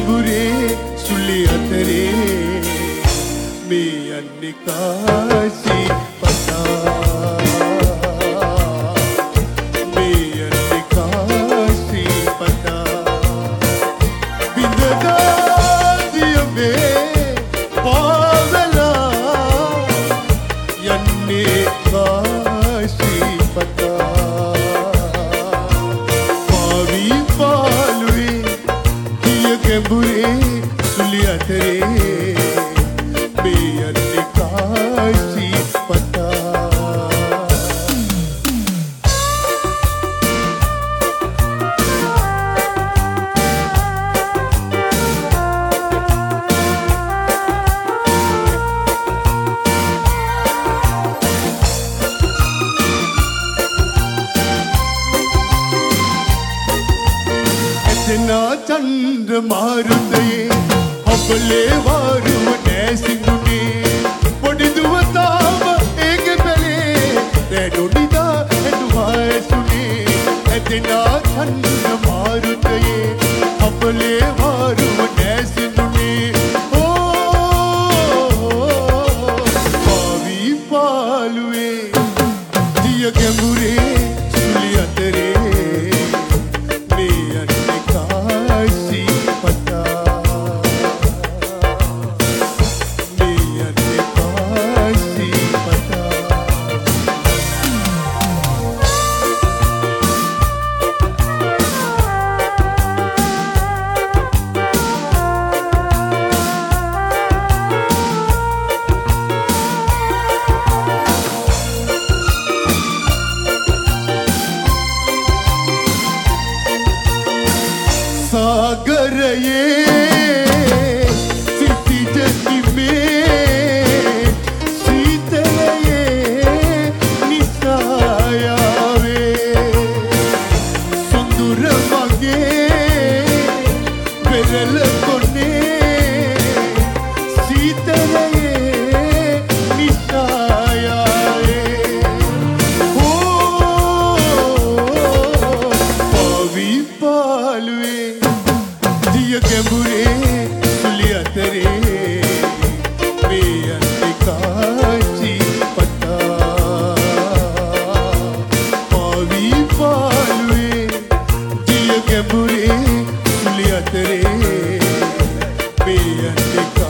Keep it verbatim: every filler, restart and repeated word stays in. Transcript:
ගැඹුරේ සුළි අතරේ මේ යන්නේ කාසි පතා මේ යන්නේ කාසි පතා බිඳදා දියමේ පාවලා යන්නේ කාසි පතා පාවි පාලුවේ දිය ගැඹුරේ සුළි අතරේ මේ යන්නේ කාසි පතා එතනා චන්ද්‍ර මාරුතයේ අපලේ වාරුව නැසිඳුනේ පොඩි දුවතාව ඒකේ පැලේ රැඩොඩිදා ඇඬුවා ඇසුනේ එතනා චන්ද්‍ර මාරුතයේ අපලේ වාරුව නැසිඳුනේ ඕ පාවි පාලුවේ දිය ගැඹුරේ සුළි අතරේ सागरये सितिजति में शीतलये निसायावे सुंदर मगे विरल कोने शीतलये निसायावे ओ पावी पालवे दिय ගැඹුරේ සුළි අතරේ මේ යන්නේ කාසි පතා පාවි පාලුවේ දිය ගැඹුරේ සුළි අතරේ මේ යන්නේ